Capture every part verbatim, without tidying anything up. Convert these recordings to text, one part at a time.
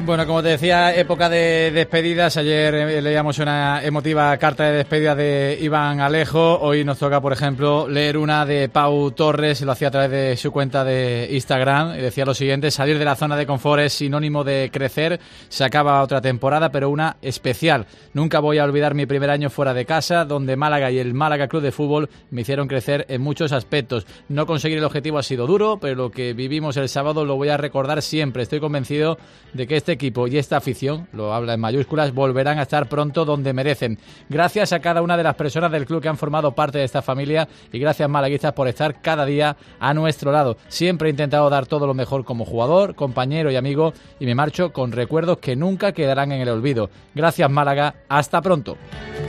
Bueno, como te decía, época de despedidas. Ayer eh, leíamos una emotiva carta de despedida de Iván Alejo. Hoy nos toca, por ejemplo, leer una de Pau Torres. Lo hacía a través de su cuenta de Instagram y decía lo siguiente: salir de la zona de confort es sinónimo de crecer. Se acaba otra temporada, pero una especial. Nunca voy a olvidar mi primer año fuera de casa, donde Málaga y el Málaga Club de Fútbol me hicieron crecer en muchos aspectos. No conseguir el objetivo ha sido duro, pero lo que vivimos el sábado lo voy a recordar siempre. Estoy convencido de que este equipo y esta afición, lo habla en mayúsculas, volverán a estar pronto donde merecen. Gracias a cada una de las personas del club que han formado parte de esta familia y gracias, malaguistas, por estar cada día a nuestro lado. Siempre he intentado dar todo lo mejor como jugador, compañero y amigo y me marcho con recuerdos que nunca quedarán en el olvido. Gracias, Málaga. Hasta pronto.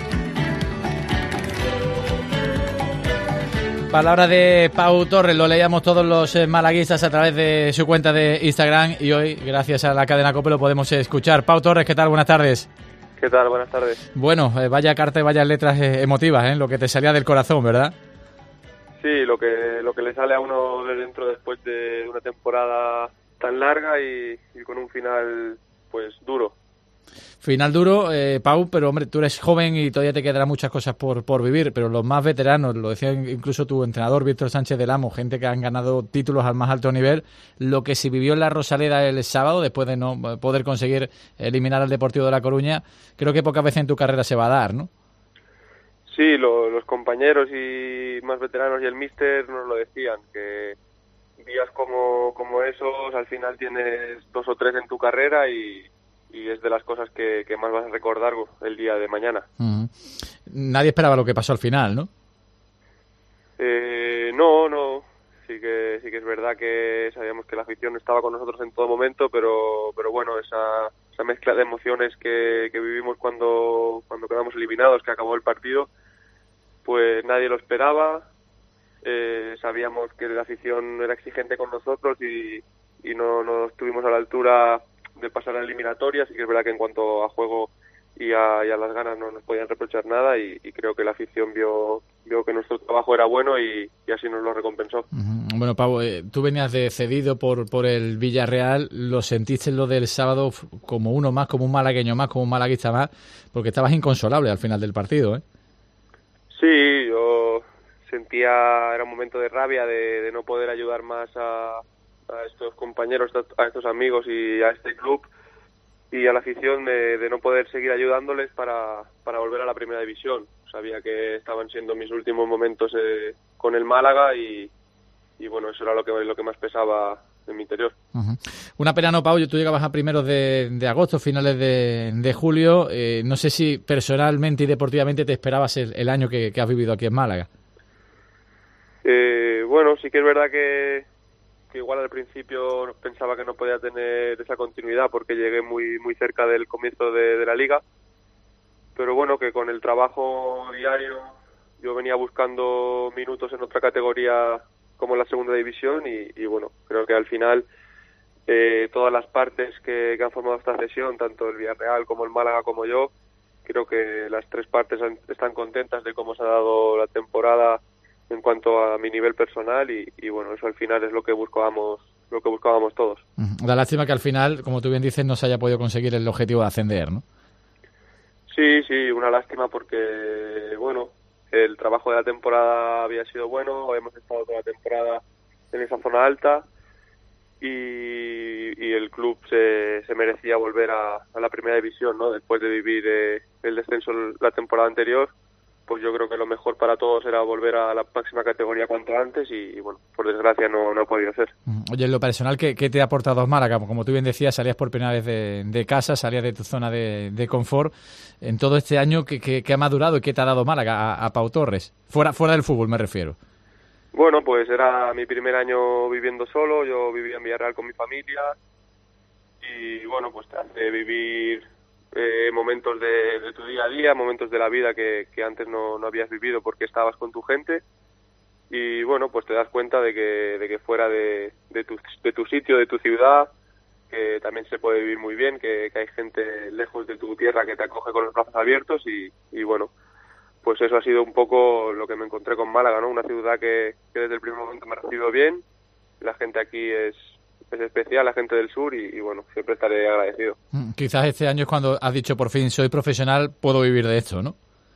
Palabra de Pau Torres, lo leíamos todos los eh, malaguistas a través de su cuenta de Instagram y hoy, gracias a la cadena COPE, lo podemos escuchar. Pau Torres, ¿qué tal? Buenas tardes. ¿Qué tal? Buenas tardes. Bueno, eh, vaya carta y vaya letras eh, emotivas, ¿eh? Lo que te salía del corazón, ¿verdad? Sí, lo que lo que le sale a uno de dentro después de una temporada tan larga y, y con un final, pues, duro. Final duro, eh, Pau, pero hombre, tú eres joven y todavía te quedarán muchas cosas por, por vivir, pero los más veteranos, lo decía incluso tu entrenador, Víctor Sánchez del Amo, gente que han ganado títulos al más alto nivel, lo que se vivió en la Rosaleda el sábado, después de no poder conseguir eliminar al Deportivo de La Coruña, creo que pocas veces en tu carrera se va a dar, ¿no? Sí, lo, los compañeros y más veteranos y el míster nos lo decían, que días como, como esos, al final tienes dos o tres en tu carrera y... y es de las cosas que, que más vas a recordar el día de mañana. Uh-huh. Nadie esperaba lo que pasó al final, ¿no? Eh, no, no. Sí que sí que es verdad que sabíamos que la afición estaba con nosotros en todo momento, pero pero bueno, esa, esa mezcla de emociones que, que vivimos cuando cuando quedamos eliminados, que acabó el partido, pues nadie lo esperaba. Eh, sabíamos que la afición era exigente con nosotros y, y no, no estuvimos a la altura de pasar a la eliminatoria. Así que es verdad que en cuanto a juego y a, y a las ganas no nos podían reprochar nada y, y creo que la afición vio vio que nuestro trabajo era bueno y, y así nos lo recompensó. Uh-huh. Bueno, Pau, eh, tú venías de cedido por, por el Villarreal, ¿lo sentiste lo del sábado como uno más, como un malagueño más, como un malaguista más? Porque estabas inconsolable al final del partido, ¿eh? Sí, yo sentía, era un momento de rabia de, de no poder ayudar más a a estos compañeros, a estos amigos y a este club y a la afición de, de no poder seguir ayudándoles para, para volver a la primera división. Sabía que estaban siendo mis últimos momentos eh, con el Málaga y, y bueno, eso era lo que, lo que más pesaba en mi interior. Uh-huh. Una pena, no, Pau, tú llegabas a primeros de, de agosto, finales de, de julio. Eh, no sé si personalmente y deportivamente te esperabas el, el año que, que has vivido aquí en Málaga. Eh, bueno, sí que es verdad que que igual al principio pensaba que no podía tener esa continuidad porque llegué muy muy cerca del comienzo de, de la liga, pero bueno, que con el trabajo diario yo venía buscando minutos en otra categoría como en la segunda división y, y bueno, creo que al final eh, todas las partes que, que han formado esta sesión, tanto el Villarreal como el Málaga como yo, creo que las tres partes han, están contentas de cómo se ha dado la temporada en cuanto a mi nivel personal y, y bueno, eso al final es lo que buscábamos lo que buscábamos todos. La lástima que al final, como tú bien dices, no se haya podido conseguir el objetivo de ascender, ¿no? Sí, sí, una lástima porque, bueno, el trabajo de la temporada había sido bueno, hemos estado toda la temporada en esa zona alta y, y el club se, se merecía volver a, a la primera división, ¿no? Después de vivir eh, el descenso la temporada anterior, pues yo creo que lo mejor para todos era volver a la máxima categoría cuanto antes y, y bueno, por desgracia no, no ha podido ser. Oye, en lo personal, ¿qué, qué te ha aportado Málaga? Como tú bien decías, salías por primera vez de, de casa, salías de tu zona de, de confort. En todo este año, ¿qué, qué, qué ha madurado y qué te ha dado Málaga a, a Pau Torres? Fuera, fuera del fútbol, me refiero. Bueno, pues era mi primer año viviendo solo, yo vivía en Villarreal con mi familia y bueno, pues te hace vivir Eh, momentos de, de tu día a día, momentos de la vida que, que antes no, no habías vivido porque estabas con tu gente y bueno, pues te das cuenta de que, de que fuera de, de, tu, de tu sitio, de tu ciudad, que también se puede vivir muy bien, que, que hay gente lejos de tu tierra que te acoge con los brazos abiertos y, y bueno, pues eso ha sido un poco lo que me encontré con Málaga, ¿no? Una ciudad que, que desde el primer momento me ha recibido bien, la gente aquí es es especial, la gente del sur, y, y bueno, siempre estaré agradecido. Quizás este año es cuando has dicho por fin soy profesional, puedo vivir de esto, ¿no?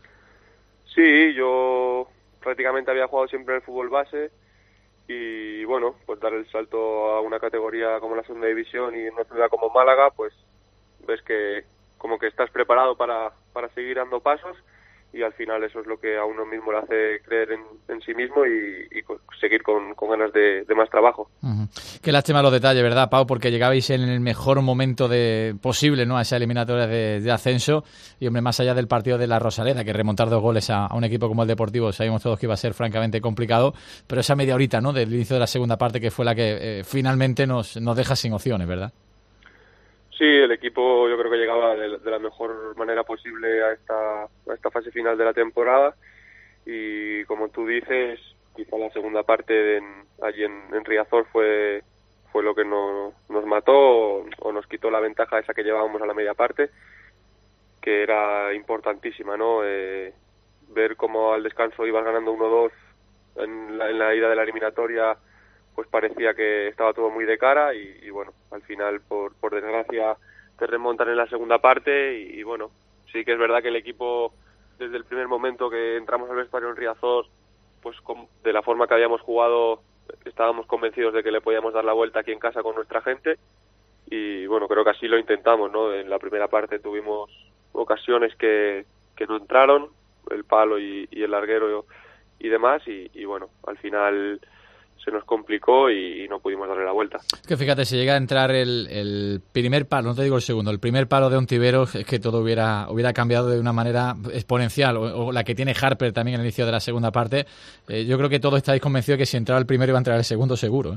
Sí, yo prácticamente había jugado siempre en el fútbol base y bueno, pues dar el salto a una categoría como la segunda división y en una ciudad como Málaga, pues ves que como que estás preparado para, para seguir dando pasos, y al final eso es lo que a uno mismo le hace creer en, en sí mismo y, y seguir con, con ganas de, de más trabajo. Uh-huh. Qué lástima los detalles, ¿verdad, Pau? Porque llegabais en el mejor momento de posible, ¿no?, a esa eliminatoria de, de ascenso, y hombre, más allá del partido de la Rosaleda, que remontar dos goles a, a un equipo como el Deportivo sabíamos todos que iba a ser francamente complicado, pero esa media horita, ¿no?, del inicio de la segunda parte, que fue la que eh, finalmente nos, nos deja sin opciones, ¿verdad? Sí, el equipo yo creo que llegaba de, de la mejor manera posible a esta, a esta fase final de la temporada, y como tú dices, quizá la segunda parte en, allí en, en Riazor fue fue lo que no, nos mató o, o nos quitó la ventaja esa que llevábamos a la media parte, que era importantísima, ¿no? Eh, ver cómo al descanso ibas ganando uno dos en la, en la ida de la eliminatoria, pues parecía que estaba todo muy de cara y, y bueno, al final por, por desgracia te remontan en la segunda parte y, y bueno, sí que es verdad que el equipo desde el primer momento que entramos al vestuario en Riazor, pues con, de la forma que habíamos jugado estábamos convencidos de que le podíamos dar la vuelta aquí en casa con nuestra gente y bueno, creo que así lo intentamos, ¿no? En la primera parte tuvimos ocasiones que, que no entraron, el palo y, y el larguero y demás y, y bueno, al final se nos complicó y, y no pudimos darle la vuelta. Es que fíjate, si llega a entrar el, el primer palo, no te digo el segundo, el primer palo de Ontiveros, es que todo hubiera hubiera cambiado de una manera exponencial, o, o la que tiene Harper también al inicio de la segunda parte. Eh, yo creo que todos estáis convencidos de que si entraba el primero iba a entrar el segundo seguro, ¿eh?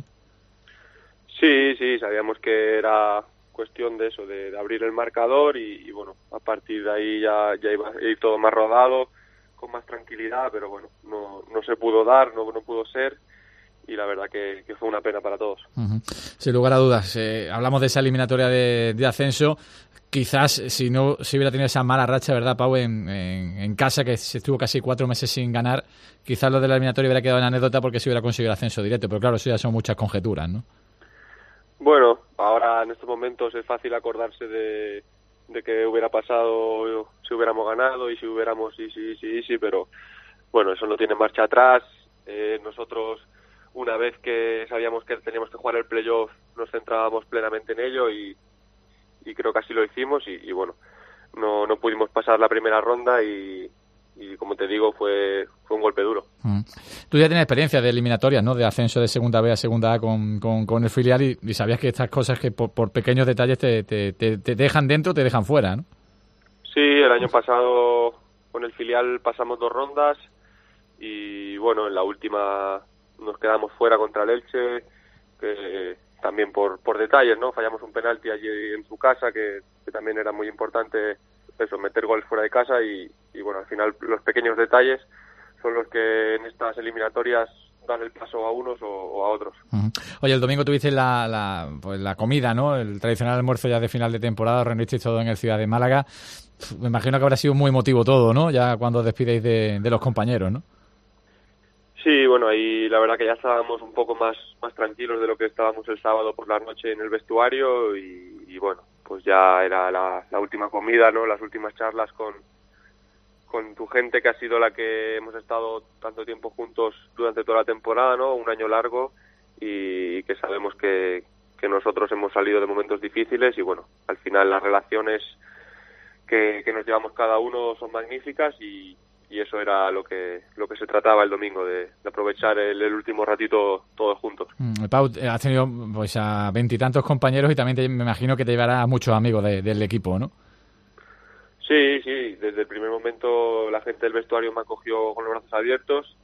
Sí, sí, sabíamos que era cuestión de eso, de, de abrir el marcador y, y bueno, a partir de ahí ya, ya iba a ir todo más rodado, con más tranquilidad, pero bueno, no, no se pudo dar, no, no pudo ser. Y la verdad que, que fue una pena para todos. Uh-huh. Sin lugar a dudas, eh, hablamos de esa eliminatoria de, de ascenso. Quizás si no si hubiera tenido esa mala racha, ¿verdad, Pau? En, en, en casa, que se estuvo casi cuatro meses sin ganar, quizás lo de la eliminatoria hubiera quedado en anécdota porque se hubiera conseguido el ascenso directo. Pero claro, eso ya son muchas conjeturas, ¿no? Bueno, ahora en estos momentos es fácil acordarse de, de que hubiera pasado si hubiéramos ganado y si hubiéramos sí, sí, sí, sí, pero bueno, eso no tiene marcha atrás. Eh, nosotros, una vez que sabíamos que teníamos que jugar el playoff, nos centrábamos plenamente en ello y, y creo que así lo hicimos y, y bueno, no, no pudimos pasar la primera ronda y, y como te digo, fue, fue un golpe duro. Mm. Tú ya tienes experiencia de eliminatorias, ¿no?, de ascenso de segunda B a segunda A con, con, con el filial y, y sabías que estas cosas que por, por pequeños detalles te, te, te, te dejan dentro, te dejan fuera, ¿no? Sí, el año pasado con el filial pasamos dos rondas y bueno, en la última nos quedamos fuera contra el Elche, que también por por detalles, ¿no? Fallamos un penalti allí en su casa, que, que también era muy importante eso, meter goles fuera de casa y, y bueno, al final los pequeños detalles son los que en estas eliminatorias dan el paso a unos o, o a otros. Uh-huh. Oye, el domingo tuviste la, la, pues la comida, ¿no? El tradicional almuerzo ya de final de temporada, reunisteis todo en el Ciudad de Málaga. Me imagino que habrá sido muy emotivo todo, ¿no? Ya cuando os despidéis de, de los compañeros, ¿no? Sí, bueno, ahí la verdad que ya estábamos un poco más más tranquilos de lo que estábamos el sábado por la noche en el vestuario y, y bueno, pues ya era la, la última comida, ¿no? Las últimas charlas con con tu gente que ha sido la que hemos estado tanto tiempo juntos durante toda la temporada, ¿no? Un año largo y, y que sabemos que, que nosotros hemos salido de momentos difíciles y bueno, al final las relaciones que, que nos llevamos cada uno son magníficas y y eso era lo que lo que se trataba el domingo, de, de aprovechar el, el último ratito todos juntos. Mm, Pau, has tenido pues a veintitantos compañeros y también te, me imagino que te llevará a muchos amigos de, del equipo, ¿no? Sí, sí, desde el primer momento la gente del vestuario me acogió con los brazos abiertos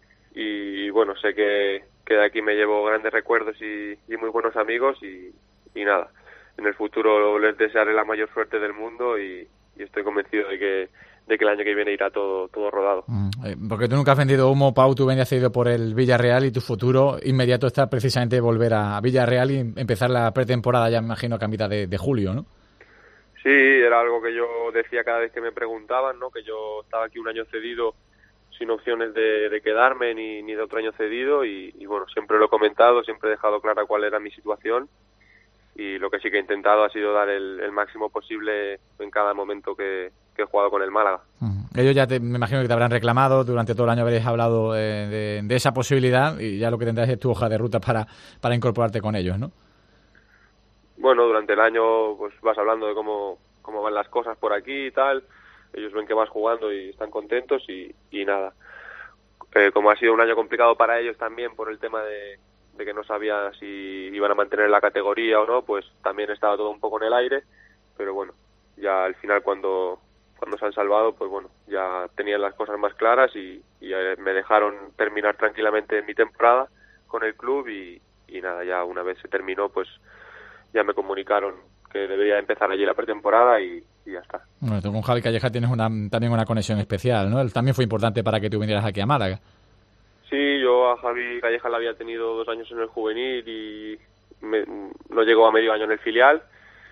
y bueno, sé que, que de aquí me llevo grandes recuerdos y, y muy buenos amigos y, y nada, en el futuro les desearé la mayor suerte del mundo y, y estoy convencido de que de que el año que viene irá todo todo rodado. Mm, eh, porque tú nunca has vendido humo, Pau, tú venías cedido por el Villarreal y tu futuro inmediato está precisamente volver a Villarreal y empezar la pretemporada, ya me imagino que a mitad de, de julio, ¿no? Sí, era algo que yo decía cada vez que me preguntaban, ¿no? Que yo estaba aquí un año cedido sin opciones de, de quedarme ni, ni de otro año cedido y, y bueno, siempre lo he comentado, siempre he dejado clara cuál era mi situación y lo que sí que he intentado ha sido dar el, el máximo posible en cada momento que, que he jugado con el Málaga. Uh-huh. Ellos ya te, me imagino que te habrán reclamado, durante todo el año habréis hablado eh, de, de esa posibilidad y ya lo que tendrás es tu hoja de ruta para, para incorporarte con ellos, ¿no? Bueno, durante el año pues vas hablando de cómo, cómo van las cosas por aquí y tal, ellos ven que vas jugando y están contentos y, y nada. Eh, como ha sido un año complicado para ellos también por el tema de, de que no sabía si iban a mantener la categoría o no, pues también estaba todo un poco en el aire, pero bueno, ya al final cuando, cuando se han salvado, pues bueno, ya tenían las cosas más claras y, y me dejaron terminar tranquilamente mi temporada con el club y, y nada, ya una vez se terminó, pues ya me comunicaron que debería empezar allí la pretemporada y, y ya está. Bueno, tú con Javi Calleja tienes una, también una conexión especial, ¿no? Él también fue importante para que tú vinieras aquí a Málaga. Sí, yo a Javi Calleja la había tenido dos años en el juvenil y me, no llegó a medio año en el filial.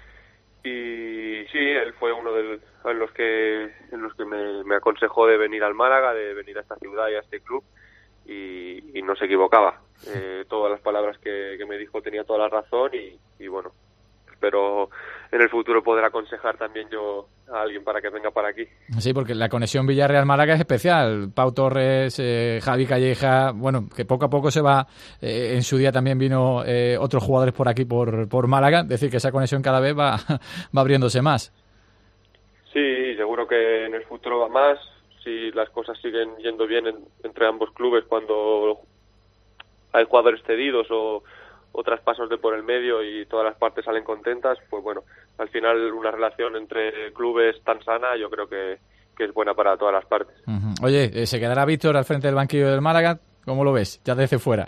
Y sí, él fue uno de los que, en los que me, me aconsejó de venir al Málaga, de venir a esta ciudad y a este club. Y, y no se equivocaba. Eh, todas las palabras que, que me dijo tenía toda la razón y, y bueno, espero en el futuro poder aconsejar también yo a alguien para que venga para aquí. Sí, porque la conexión Villarreal-Málaga es especial. Pau Torres, eh, Javi Calleja, bueno, que poco a poco se va, eh, en su día también vino eh, otros jugadores por aquí, por, por Málaga, es decir, que esa conexión cada vez va, va abriéndose más. Sí, seguro que en el futuro va más. Si las cosas siguen yendo bien en, entre ambos clubes cuando hay jugadores cedidos o, o traspasos de por el medio y todas las partes salen contentas, pues bueno, al final una relación entre clubes tan sana yo creo que, que es buena para todas las partes. Uh-huh. Oye, ¿se quedará Víctor al frente del banquillo del Málaga? ¿Cómo lo ves? Ya desde fuera.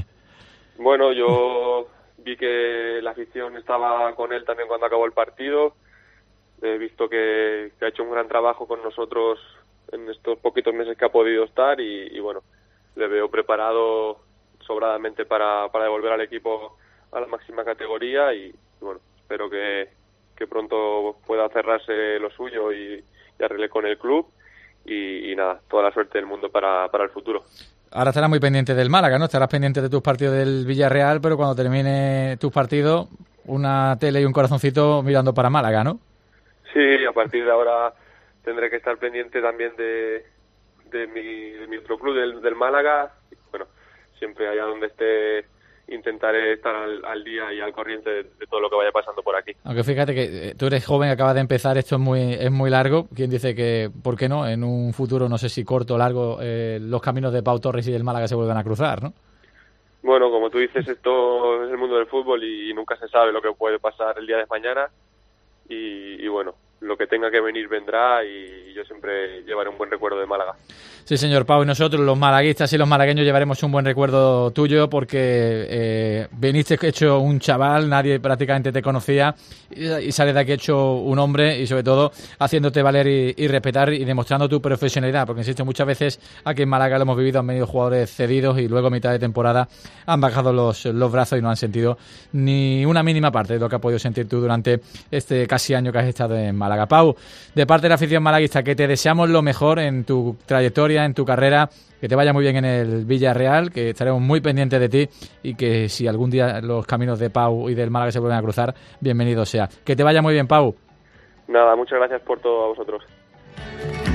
Bueno, yo vi que la afición estaba con él también cuando acabó el partido. He visto que, que ha hecho un gran trabajo con nosotros en estos poquitos meses que ha podido estar y, y bueno, le veo preparado sobradamente para, para devolver al equipo a la máxima categoría y, y bueno, espero que, que pronto pueda cerrarse lo suyo y, y arregle con el club y, y nada, toda la suerte del mundo para, para el futuro. Ahora estarás muy pendiente del Málaga, ¿no? Estarás pendiente de tus partidos del Villarreal, pero cuando termine tus partidos, una tele y un corazoncito mirando para Málaga, ¿no? Sí, a partir de ahora tendré que estar pendiente también de, de, mi, de mi otro club, del, del Málaga. Bueno, siempre allá donde esté intentaré estar al, al día y al corriente de, de todo lo que vaya pasando por aquí. Aunque fíjate que tú eres joven, acabas de empezar, esto es muy es muy largo. ¿Quién dice que, por qué no, en un futuro, no sé si corto o largo, eh, los caminos de Pau Torres y del Málaga se vuelvan a cruzar, ¿no? Bueno, como tú dices, esto es el mundo del fútbol y nunca se sabe lo que puede pasar el día de mañana. Y, y bueno, lo que tenga que venir vendrá y yo siempre llevaré un buen recuerdo de Málaga. Sí, señor Pau, y nosotros los malaguistas y los malagueños llevaremos un buen recuerdo tuyo porque eh, viniste hecho un chaval, nadie prácticamente te conocía y, y sales de aquí hecho un hombre y sobre todo haciéndote valer y, y respetar y demostrando tu profesionalidad, porque insisto, muchas veces aquí en Málaga lo hemos vivido, han venido jugadores cedidos y luego a mitad de temporada han bajado los, los brazos y no han sentido ni una mínima parte de lo que has podido sentir tú durante este casi año que has estado en Málaga. Pau, de parte de la afición malaguista, que te deseamos lo mejor en tu trayectoria, en tu carrera, que te vaya muy bien en el Villarreal, que estaremos muy pendientes de ti y que si algún día los caminos de Pau y del Málaga se vuelven a cruzar, bienvenido sea. Que te vaya muy bien, Pau. Nada, muchas gracias por todo a vosotros.